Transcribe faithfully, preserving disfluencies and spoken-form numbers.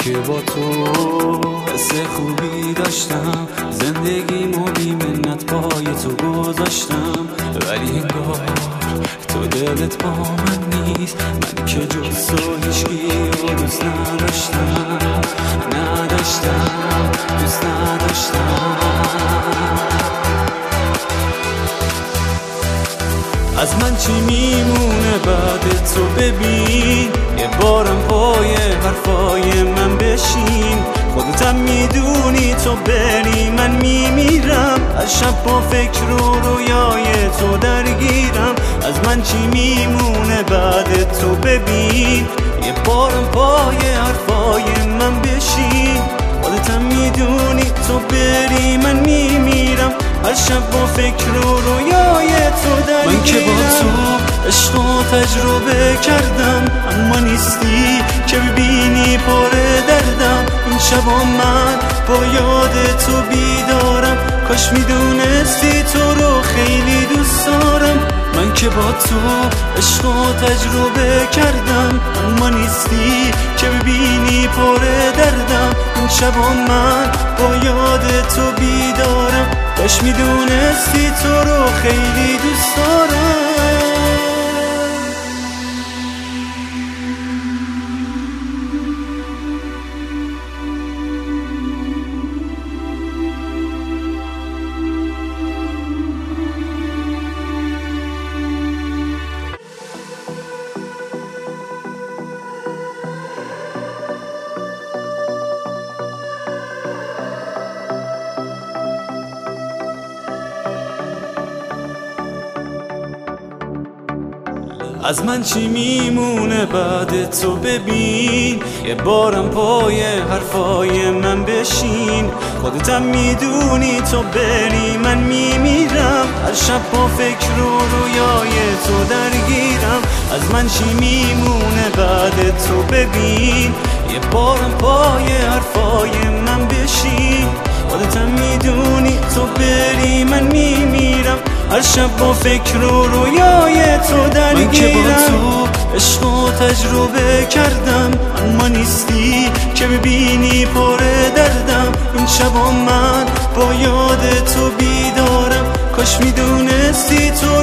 که با تو حس خوبی داشتم، زندگیمو بی منت پای تو گذاشتم، ولی انگار تو دلت با من نیست. من که جز تو هیچکی رو دوست نداشتم نداشتم دوست نداشتم. از من چی میمونه بعد تو؟ ببین یه بارم پای حرفای من بشین. خودتم میدونی تو بری من میمیرم، از شب با فکر و رویای تو درگیرم. از من چی میمونه بعد تو؟ ببین یه بارم پای حرفای من بشین. خودتم میدونی تو بری من میمیرم، از شب با فکر و رویای تو درگیرم. من که با تو عشق و تجربه کردم، اما نیستی که ببینی پر دردم. این شبا من با یاد تو بیدارم، کاش میدونستی تو رو خیلی دوست دارم. من که با تو عشق و تجربه کردم، اما نیستی که ببینی پر دردم. این شبا من با یاد تو بیدارم، کاش میدونستی تو رو خیلی دوست دارم. از من چی میمونه بعد تو؟ ببین یه بارم پای حرفای من بشین. خودتم میدونی تو بری من میمیرم، هر شب با فکر و رویای تو درگیرم. از من چی میمونه بعد تو؟ ببین یه بارم پای حرفای من بشین. خودتم میدونی تو بری من میمیرم، هر شب با فکر و رویای تو درگیرم. من که با تو عشق و تجربه کردم، اما نیستی که ببینی پر دردم. این شبا من با یاد تو بیدارم، کاش میدونستی تو